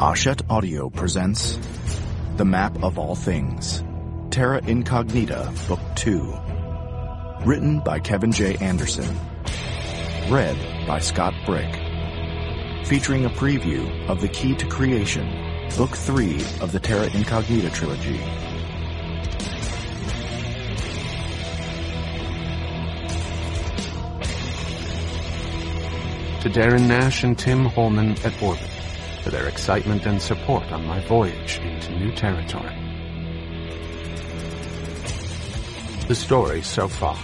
Hachette Audio presents The Map of All Things, Terra Incognita, Book 2. Written by Kevin J. Anderson. Read by Scott Brick. Featuring a preview of The Key to Creation, Book 3 of the Terra Incognita trilogy. To Darren Nash and Tim Holman at Orbit, for their excitement and support on my voyage into new territory. The story so far.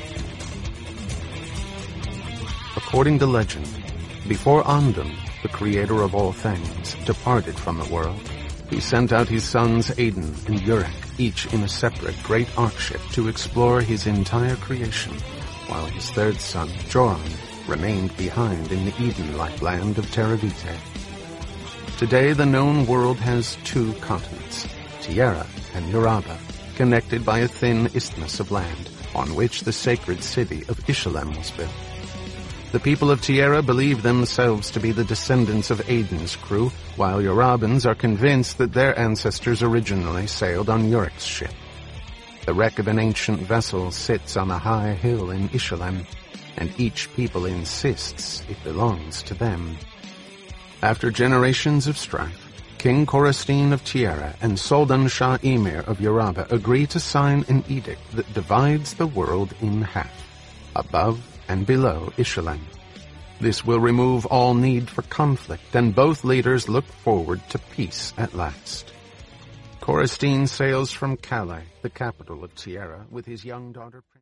According to legend, before Andum, the creator of all things, departed from the world, he sent out his sons Aden and Urek, each in a separate great arkship, to explore his entire creation, while his third son, Joran, remained behind in the Eden-like land of Terra Vitae. Today, the known world has two continents, Tierra and Uraba, connected by a thin isthmus of land, on which the sacred city of Ishalem was built. The people of Tierra believe themselves to be the descendants of Aden's crew, while Urabans are convinced that their ancestors originally sailed on Urek's ship. The wreck of an ancient vessel sits on a high hill in Ishalem, and each people insists it belongs to them. After generations of strife, King Koristine of Tierra and Soldan Shah Emir of Uraba agree to sign an edict that divides the world in half, above and below Ishalem. This will remove all need for conflict, and both leaders look forward to peace at last. Koristine sails from Calais, the capital of Tierra, with his young daughter...